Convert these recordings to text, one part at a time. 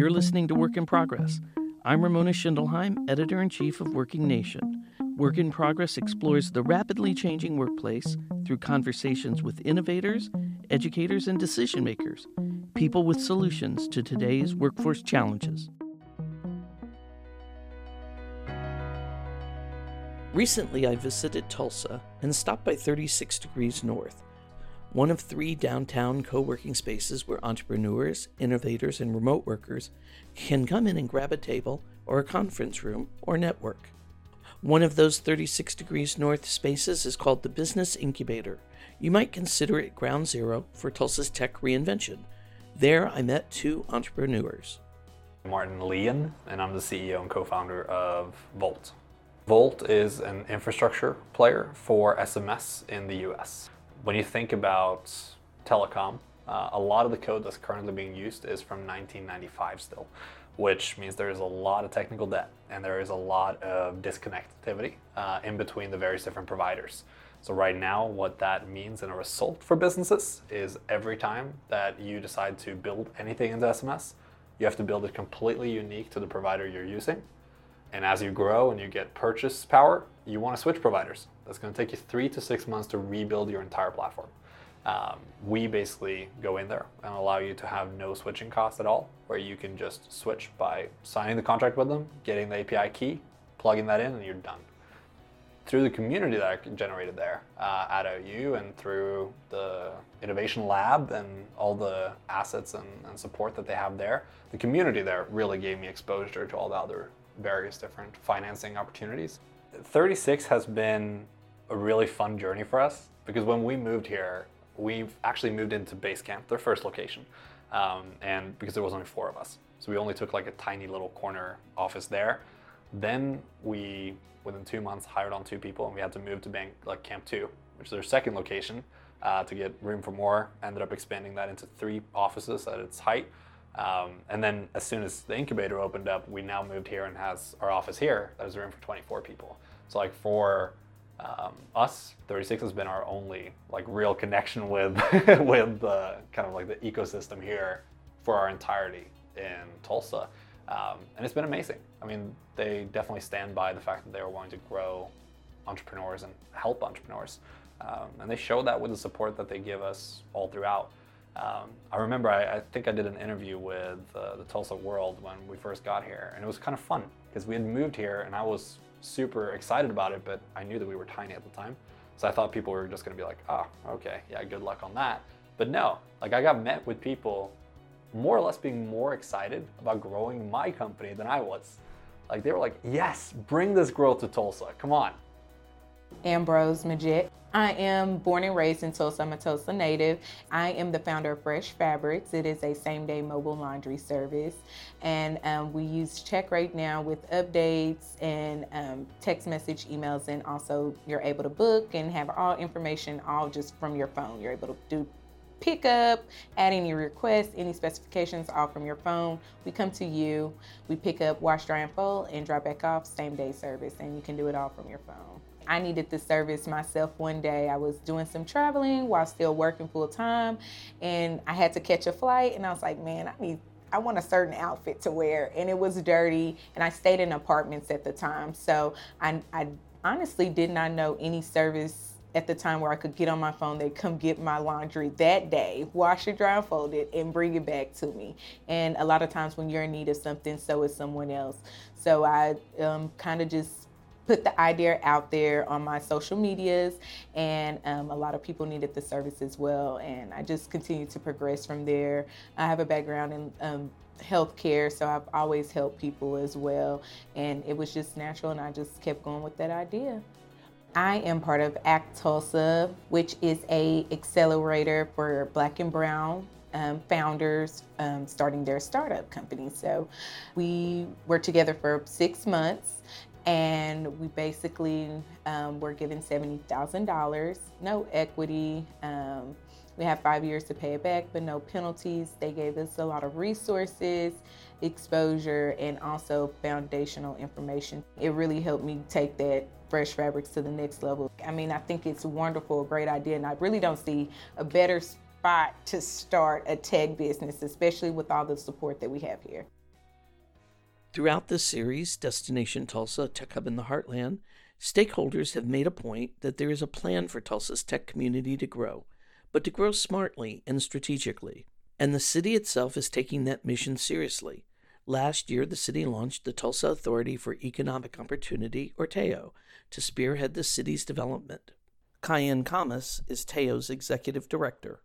You're listening to Work in Progress. I'm Ramona Schindelheim, Editor-in-Chief of Working Nation. Work in Progress explores the rapidly changing workplace through conversations with innovators, educators, and decision makers, people with solutions to today's workforce challenges. Recently, I visited Tulsa and stopped by 36 Degrees North, one of 3 downtown co-working spaces where entrepreneurs, innovators, and remote workers can come in and grab a table or a conference room or network. One of those 36 Degrees North spaces is called the Business Incubator. You might consider it ground zero for Tulsa's tech reinvention. There, I met 2 entrepreneurs. Martin Leon, and I'm the CEO and co-founder of Volt. Volt is an infrastructure player for SMS in the US. When you think about telecom, a lot of the code that's currently being used is from 1995 still, which means there is a lot of technical debt and there is a lot of disconnectivity in between the various different providers. So right now, what that means in a result for businesses is every time that you decide to build anything into SMS, you have to build it completely unique to the provider you're using. And as you grow and you get purchase power, you want to switch providers. That's going to take you 3 to 6 months to rebuild your entire platform. We basically go in there and allow you to have no switching costs at all, where you can just switch by signing the contract with them, getting the API key, plugging that in, and you're done. Through the community that I generated there at OU and through the innovation lab and all the assets and support that they have there, the community there really gave me exposure to all the other various different financing opportunities. 36 has been a really fun journey for us because when we moved here, we've actually moved into Basecamp, their first location, and because there was only 4 of us. So we only took like a tiny little corner office there. Then we, within 2 months, hired on 2 people and we had to move to Camp 2, which is their second location, to get room for more. Ended up expanding that into 3 offices at its height. And then as soon as the incubator opened up, we now moved here and has our office here that has room for 24 people. So like for us, 36 has been our only like real connection with with the kind of like the ecosystem here for our entirety in Tulsa. And it's been amazing. I mean, they definitely stand by the fact that they are wanting to grow entrepreneurs and help entrepreneurs. And they show that with the support that they give us all throughout. I remember I think I did an interview with the Tulsa World when we first got here, and it was kind of fun because we had moved here and I was super excited about it, but I knew that we were tiny at the time. So I thought people were just going to be like, oh, okay, yeah, good luck on that. But no, like I got met with people more or less being more excited about growing my company than I was. Like they were like, yes, bring this growth to Tulsa, come on. Ambrose Majid. I am born and raised in Tulsa. I'm a Tulsa native. I am the founder of Fresh Fabrics. It is a same-day mobile laundry service. And we use CheckRate now with updates and text message emails. And also you're able to book and have all information all just from your phone. You're able to do pickup, add any requests, any specifications, all from your phone. We come to you, we pick up, wash, dry, and fold, and drop back off, same-day service. And you can do it all from your phone. I needed the service myself one day. I was doing some traveling while still working full time, and I had to catch a flight, and I was like, man, I want a certain outfit to wear, and it was dirty, and I stayed in apartments at the time, so I honestly did not know any service at the time where I could get on my phone, they'd come get my laundry that day, wash it, dry, and fold it, and bring it back to me. And a lot of times when you're in need of something, so is someone else. So I kind of just put the idea out there on my social medias, and a lot of people needed the service as well, and I just continued to progress from there. I have a background in healthcare, so I've always helped people as well, and it was just natural, and I just kept going with that idea. I am part of ACT Tulsa, which is an accelerator for Black and Brown founders starting their startup company. So we were together for 6 months, and we basically were given $70,000, no equity. We have 5 years to pay it back, but no penalties. They gave us a lot of resources, exposure, and also foundational information. It really helped me take that Fresh Fabrics to the next level. I mean, I think it's wonderful, a great idea, and I really don't see a better spot to start a tech business, especially with all the support that we have here. Throughout this series, Destination Tulsa, Tech Hub in the Heartland, stakeholders have made a point that there is a plan for Tulsa's tech community to grow, but to grow smartly and strategically. And the city itself is taking that mission seriously. Last year, the city launched the Tulsa Authority for Economic Opportunity, or TAO, to spearhead the city's development. Cayenne Kamas is TAO's executive director.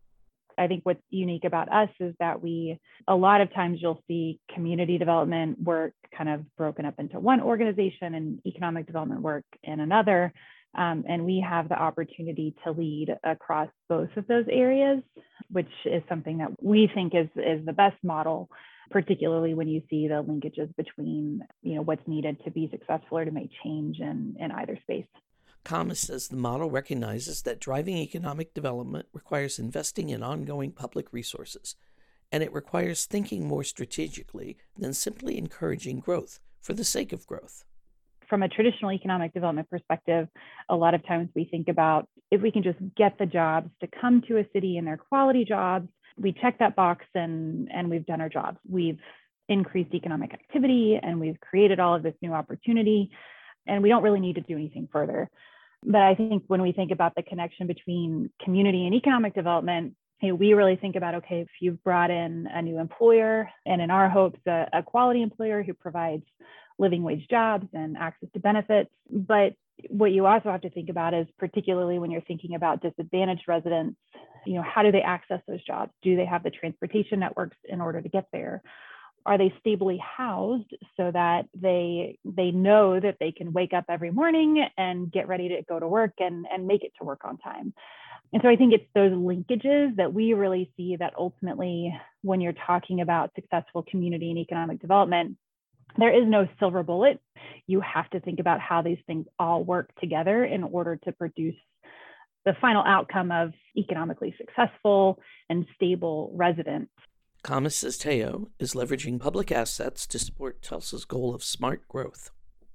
I think what's unique about us is that a lot of times you'll see community development work kind of broken up into one organization and economic development work in another. And we have the opportunity to lead across both of those areas, which is something that we think is the best model, particularly when you see the linkages between, what's needed to be successful or to make change in either space. Kamas says the model recognizes that driving economic development requires investing in ongoing public resources, and it requires thinking more strategically than simply encouraging growth for the sake of growth. From a traditional economic development perspective, a lot of times we think about if we can just get the jobs to come to a city and they're quality jobs, we check that box and we've done our jobs. We've increased economic activity and we've created all of this new opportunity, and we don't really need to do anything further. But I think when we think about the connection between community and economic development, we really think about, okay, if you've brought in a new employer, and in our hopes, a quality employer who provides living wage jobs and access to benefits. But what you also have to think about is, particularly when you're thinking about disadvantaged residents, how do they access those jobs? Do they have the transportation networks in order to get there? Are they stably housed so that they know that they can wake up every morning and get ready to go to work and make it to work on time? And so I think it's those linkages that we really see that ultimately, when you're talking about successful community and economic development, there is no silver bullet. You have to think about how these things all work together in order to produce the final outcome of economically successful and stable residents. Kamas says TAO is leveraging public assets to support Tulsa's goal of smart growth.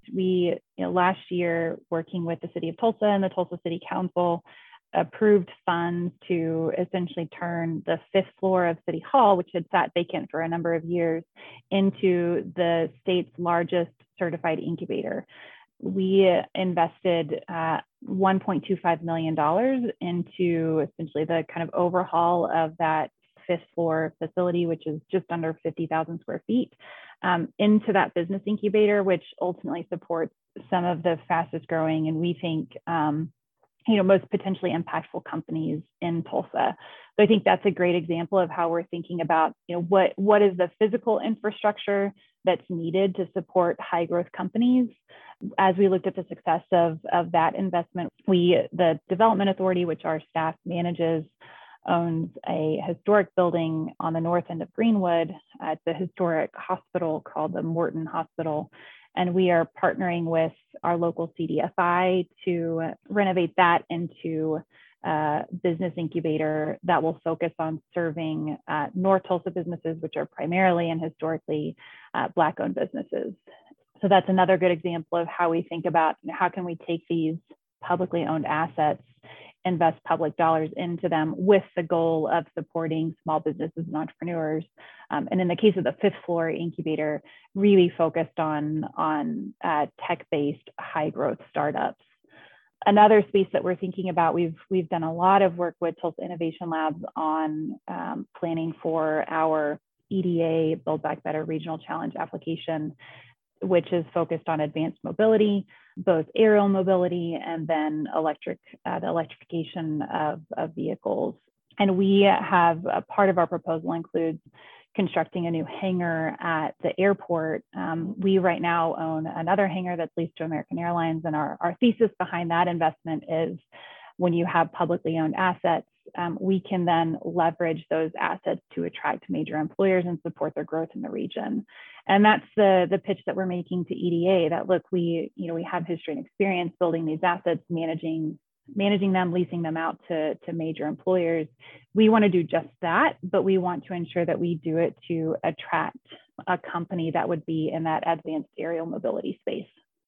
We, last year, working with the City of Tulsa and the Tulsa City Council, approved funds to essentially turn the 5th floor of City Hall, which had sat vacant for a number of years, into the state's largest certified incubator. We invested $1.25 million into essentially the kind of overhaul of that 5th floor facility, which is just under 50,000 square feet, into that business incubator, which ultimately supports some of the fastest growing and we think most potentially impactful companies in Tulsa. So I think that's a great example of how we're thinking about, what is the physical infrastructure that's needed to support high growth companies. As we looked at the success of that investment, the Development Authority, which our staff manages, owns a historic building on the north end of Greenwood. It's a historic hospital called the Morton Hospital. And we are partnering with our local CDFI to renovate that into a business incubator that will focus on serving North Tulsa businesses, which are primarily and historically Black-owned businesses. So that's another good example of how we think about how can we take these publicly owned assets, invest public dollars into them with the goal of supporting small businesses and entrepreneurs. And in the case of the 5th floor incubator, really focused on tech-based high growth startups. Another space that we're thinking about, we've done a lot of work with Tulsa Innovation Labs on planning for our EDA Build Back Better Regional Challenge application, which is focused on advanced mobility, both aerial mobility and then the electrification of vehicles. And we have a part of our proposal includes constructing a new hangar at the airport. We right now own another hangar that's leased to American Airlines, and our thesis behind that investment is when you have publicly owned assets, we can then leverage those assets to attract major employers and support their growth in the region. And that's the pitch that we're making to EDA, that look, we have history and experience building these assets, managing them, leasing them out to major employers. We want to do just that, but we want to ensure that we do it to attract a company that would be in that advanced aerial mobility space.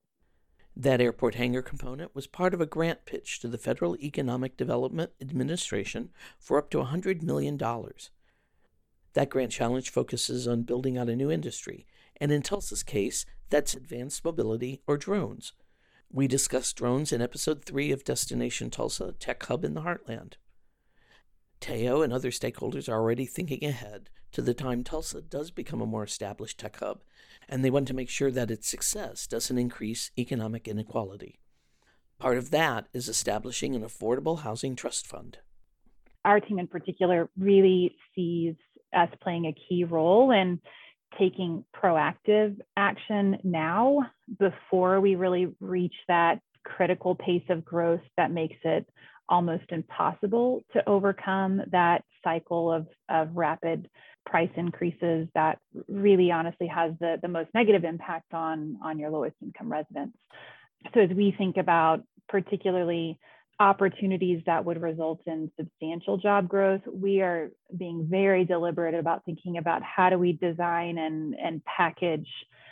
That airport hangar component was part of a grant pitch to the Federal Economic Development Administration for up to $100 million. That grant challenge focuses on building out a new industry, And in Tulsa's case, that's advanced mobility or drones. We discussed drones in episode 3 of Destination Tulsa, Tech Hub in the Heartland. Teo and other stakeholders are already thinking ahead to the time Tulsa does become a more established tech hub, and they want to make sure that its success doesn't increase economic inequality. Part of that is establishing an affordable housing trust fund. Our team in particular really sees us playing a key role in taking proactive action now before we really reach that critical pace of growth that makes it almost impossible to overcome that cycle of rapid price increases that really honestly has the most negative impact on your lowest income residents. So as we think about particularly opportunities that would result in substantial job growth, we are being very deliberate about thinking about how do we design and package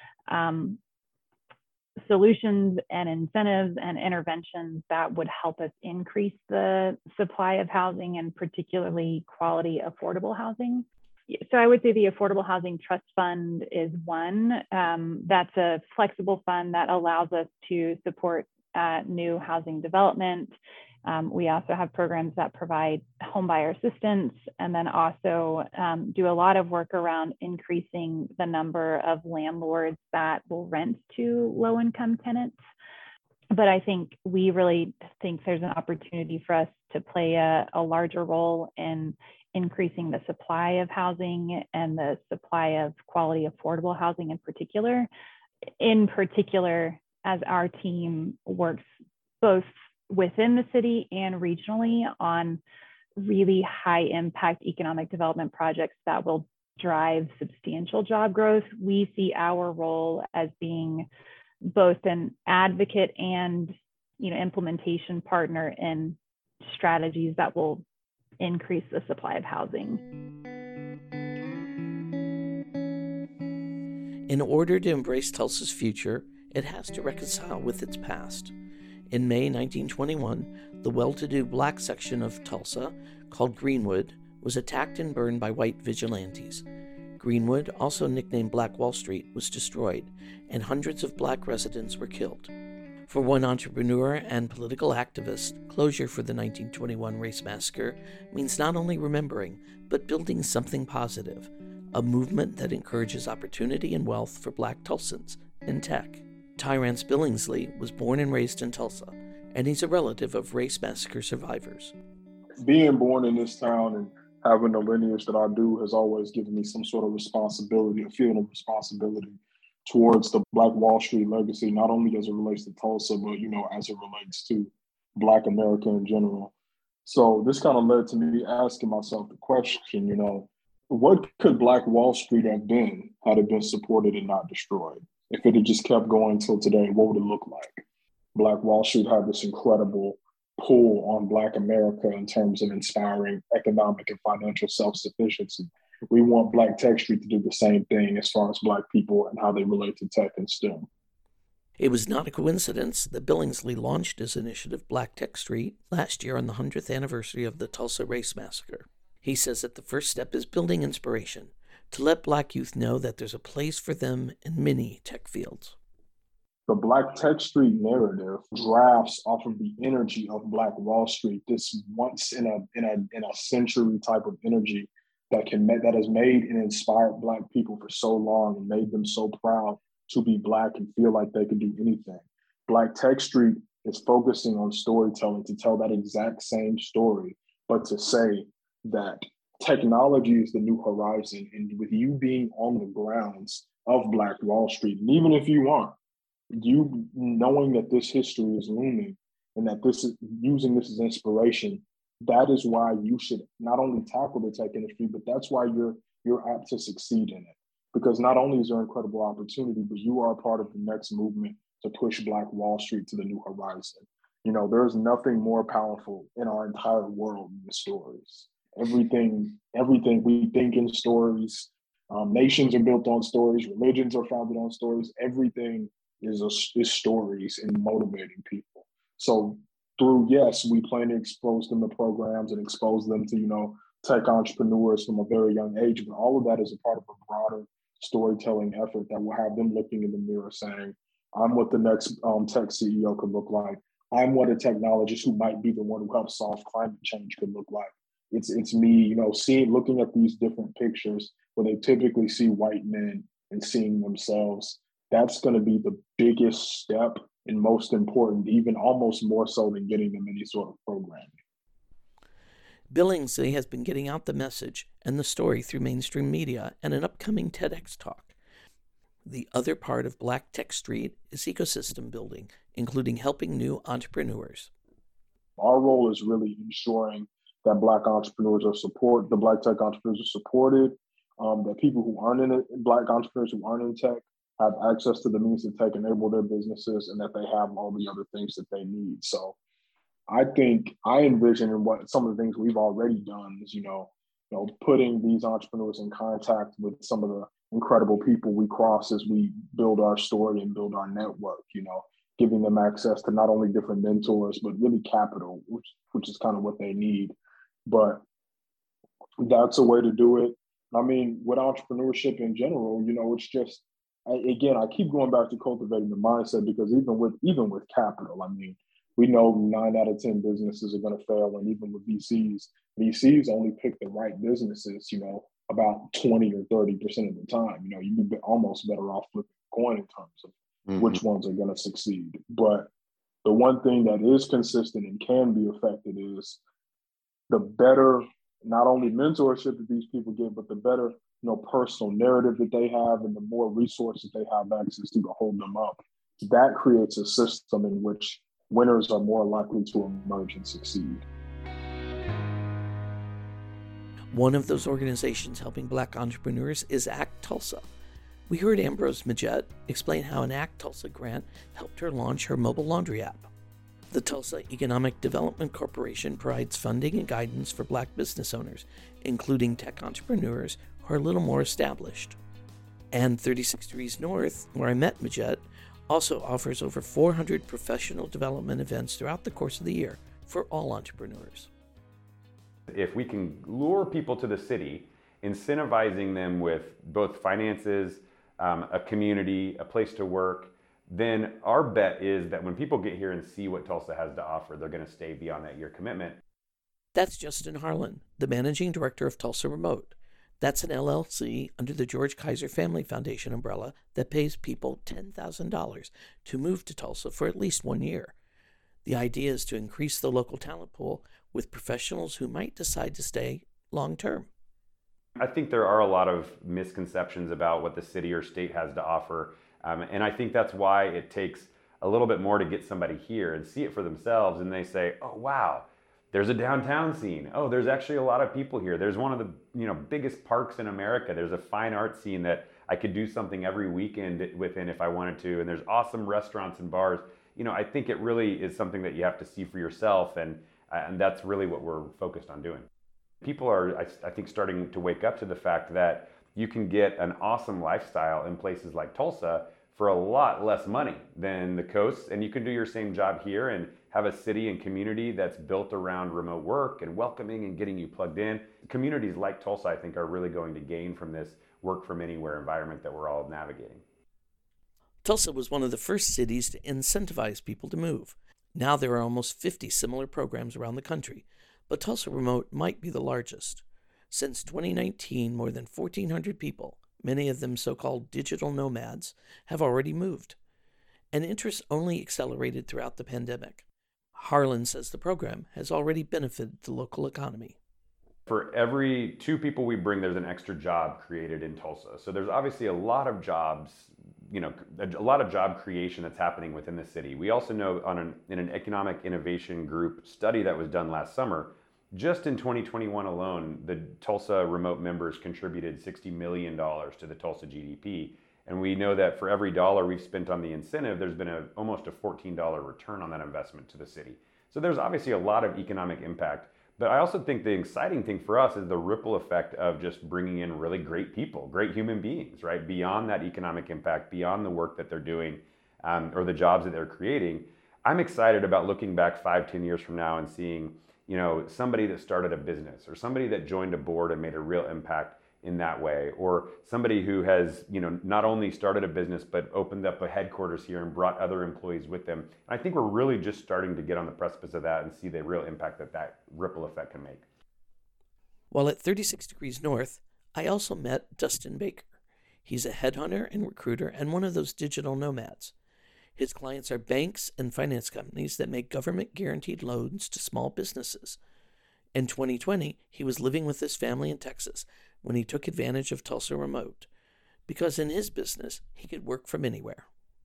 solutions and incentives and interventions that would help us increase the supply of housing and particularly quality affordable housing. So I would say the Affordable Housing Trust Fund is one. That's a flexible fund that allows us to support new housing development. We also have programs that provide homebuyer assistance, and then also do a lot of work around increasing the number of landlords that will rent to low-income tenants. But I think we really think there's an opportunity for us to play a larger role in increasing the supply of housing and the supply of quality affordable housing in particular. In particular, as our team works both within the city and regionally on really high impact economic development projects that will drive substantial job growth, we see our role as being both an advocate and implementation partner in strategies that will increase the supply of housing. In order to embrace Tulsa's future, it has to reconcile with its past. In May 1921, the well-to-do black section of Tulsa, called Greenwood, was attacked and burned by white vigilantes. Greenwood, also nicknamed Black Wall Street, was destroyed, and hundreds of black residents were killed. For one entrepreneur and political activist, closure for the 1921 race massacre means not only remembering, but building something positive, a movement that encourages opportunity and wealth for black Tulsans in tech. Tyrance Billingsley was born and raised in Tulsa, and he's a relative of race massacre survivors. Being born in this town and having the lineage that I do has always given me some sort of responsibility, a feeling of responsibility towards the Black Wall Street legacy, not only as it relates to Tulsa, but, as it relates to Black America in general. So this kind of led to me asking myself the question, what could Black Wall Street have been had it been supported and not destroyed? If it had just kept going till today, what would it look like? Black Wall Street had this incredible pull on Black America in terms of inspiring economic and financial self-sufficiency. We want Black Tech Street to do the same thing as far as Black people and how they relate to tech and STEM. It was not a coincidence that Billingsley launched his initiative, Black Tech Street, last year on the 100th anniversary of the Tulsa Race Massacre. He says that the first step is building inspiration, to let Black youth know that there's a place for them in many tech fields. The Black Tech Street narrative drafts off of the energy of Black Wall Street, this once in a century type of energy that has made and inspired Black people for so long and made them so proud to be Black and feel like they could do anything. Black Tech Street is focusing on storytelling to tell that exact same story, but to say that technology is the new horizon, and with you being on the grounds of Black Wall Street, and even if you aren't, you knowing that this history is looming and that this is using this as inspiration, that is why you should not only tackle the tech industry, but that's why you're apt to succeed in it. Because not only is there incredible opportunity, but you are a part of the next movement to push Black Wall Street to the new horizon. There's nothing more powerful in our entire world than the stories. Everything we think in stories. Nations are built on stories. Religions are founded on stories. Everything is stories and motivating people. So we plan to expose them to programs and expose them to, tech entrepreneurs from a very young age, but all of that is a part of a broader storytelling effort that will have them looking in the mirror saying, I'm what the next tech CEO could look like. I'm what a technologist who might be the one who helps solve climate change could look like. It's me, looking at these different pictures where they typically see white men and seeing themselves. That's going to be the biggest step and most important, even almost more so than getting them any sort of programming. Billingsley has been getting out the message and the story through mainstream media and an upcoming TEDx talk. The other part of Black Tech Street is ecosystem building, including helping new entrepreneurs. Our role is really ensuring that Black entrepreneurs are supported, the Black tech entrepreneurs are supported, that people who aren't in it, Black entrepreneurs who aren't in tech, have access to the means to tech enable their businesses, and that they have all the other things that they need. So I think I envision in what some of the things we've already done is, putting these entrepreneurs in contact with some of the incredible people we cross as we build our story and build our network, giving them access to not only different mentors, but really capital, which is kind of what they need. But that's a way to do it. I mean, with entrepreneurship in general, it's just, again, I keep going back to cultivating the mindset, because even with capital, I mean, we know 9 out of 10 businesses are going to fail. And even with VCs only pick the right businesses, about 20 or 30% of the time. You'd be almost better off flipping a coin in terms of which ones are going to succeed. But the one thing that is consistent and can be affected is the better, not only mentorship that these people get, but the better, personal narrative that they have, and the more resources they have access to hold them up. That creates a system in which winners are more likely to emerge and succeed. One of those organizations helping Black entrepreneurs is ACT Tulsa. We heard Ambrose Majette explain how an ACT Tulsa grant helped her launch her mobile laundry app. The Tulsa Economic Development Corporation provides funding and guidance for Black business owners, including tech entrepreneurs who are a little more established. And 36 Degrees North, where I met Majette, also offers over 400 professional development events throughout the course of the year for all entrepreneurs. If we can lure people to the city, incentivizing them with both finances, a community, a place to work, then our bet is that when people get here and see what Tulsa has to offer, they're going to stay beyond that year commitment. That's Justin Harlan, the managing director of Tulsa Remote. That's an LLC under the George Kaiser Family Foundation umbrella that pays people $10,000 to move to Tulsa for at least 1 year. The idea is to increase the local talent pool with professionals who might decide to stay long term. I think there are a lot of misconceptions about what the city or state has to offer. And I think that's why it takes a little bit more to get somebody here and see it for themselves. And they say, oh, wow, there's a downtown scene. Oh, there's actually a lot of people here. There's one of the biggest parks in America. There's a fine art scene that I could do something every weekend within if I wanted to. And there's awesome restaurants and bars. I think it really is something that you have to see for yourself. And that's really what we're focused on doing. People are, I think, starting to wake up to the fact that you can get an awesome lifestyle in places like Tulsa for a lot less money than the coast, and you can do your same job here and have a city and community that's built around remote work and welcoming and getting you plugged in. Communities like Tulsa, I think, are really going to gain from this work from anywhere environment that we're all navigating. Tulsa was one of the first cities to incentivize people to move. Now there are almost 50 similar programs around the country, but Tulsa Remote might be the largest. Since 2019, more than 1,400 people, many of them so-called digital nomads, have already moved. And interest only accelerated throughout the pandemic. Harlan says the program has already benefited the local economy. For every 2 people we bring, there's an extra job created in Tulsa. So there's obviously a lot of jobs, a lot of job creation that's happening within the city. We also know in an economic innovation group study that was done last summer, just in 2021 alone, the Tulsa Remote members contributed $60 million to the Tulsa GDP. And we know that for every dollar we've spent on the incentive, there's been almost a $14 return on that investment to the city. So there's obviously a lot of economic impact. But I also think the exciting thing for us is the ripple effect of just bringing in really great people, great human beings, right? Beyond that economic impact, beyond the work that they're doing or the jobs that they're creating. I'm excited about looking back 5-10 years from now and seeing somebody that started a business or somebody that joined a board and made a real impact in that way, or somebody who has, not only started a business but opened up a headquarters here and brought other employees with them. And I think we're really just starting to get on the precipice of that and see the real impact that ripple effect can make. While at 36 Degrees North, I also met Dustin Baker. He's a headhunter and recruiter and one of those digital nomads. His clients are banks and finance companies that make government-guaranteed loans to small businesses. In 2020, he was living with his family in Texas when he took advantage of Tulsa Remote, because in his business, he could work from anywhere.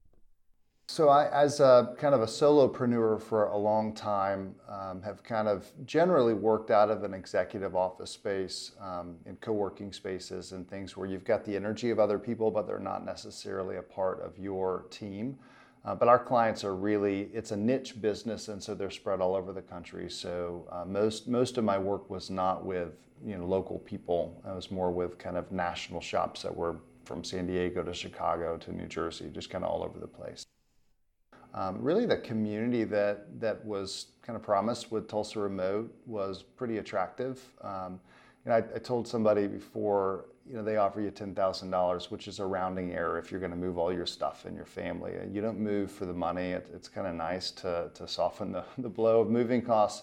So I, as a kind of a solopreneur for a long time, have kind of generally worked out of an executive office space, in co-working spaces and things where you've got the energy of other people, but they're not necessarily a part of your team. But our clients are really, it's a niche business, and so they're spread all over the country. So most of my work was not with local people. It was more with kind of national shops that were from San Diego to Chicago to New Jersey, just kind of all over the place. Really the community that was kind of promised with Tulsa Remote was pretty attractive. I told somebody before, they offer you $10,000, which is a rounding error if you're going to move all your stuff and your family. You don't move for the money. It's kind of nice to soften the blow of moving costs.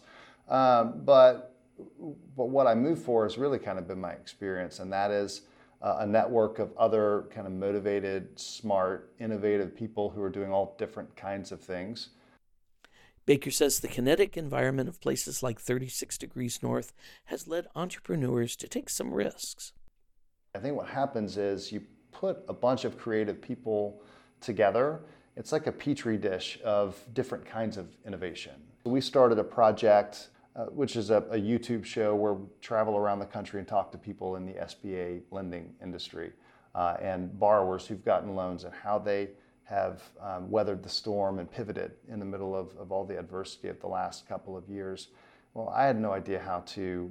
But what I moved for has really kind of been my experience, and that is a network of other kind of motivated, smart, innovative people who are doing all different kinds of things. Baker says the kinetic environment of places like 36 Degrees North has led entrepreneurs to take some risks. I think what happens is you put a bunch of creative people together. It's like a petri dish of different kinds of innovation. We started a project, which is a YouTube show where we travel around the country and talk to people in the SBA lending industry and borrowers who've gotten loans and how they have weathered the storm and pivoted in the middle of all the adversity of the last couple of years. Well, I had no idea how to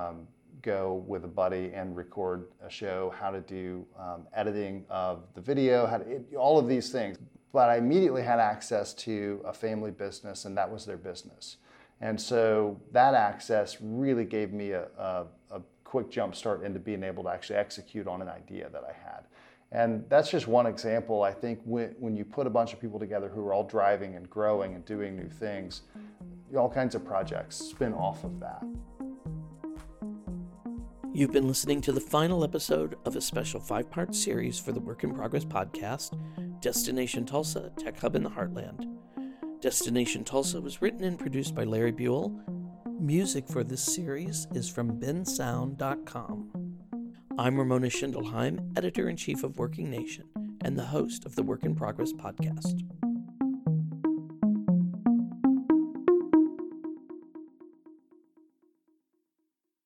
go with a buddy and record a show, how to do editing of the video, all of these things. But I immediately had access to a family business, and that was their business. And so that access really gave me a quick jump start into being able to actually execute on an idea that I had. And that's just one example. I think when you put a bunch of people together who are all driving and growing and doing new things, all kinds of projects spin off of that. You've been listening to the final episode of a special 5-part series for the Work in Progress podcast, Destination Tulsa, Tech Hub in the Heartland. Destination Tulsa was written and produced by Larry Buell. Music for this series is from bensound.com. I'm Ramona Schindelheim, Editor-in-Chief of Working Nation and the host of the Work in Progress podcast.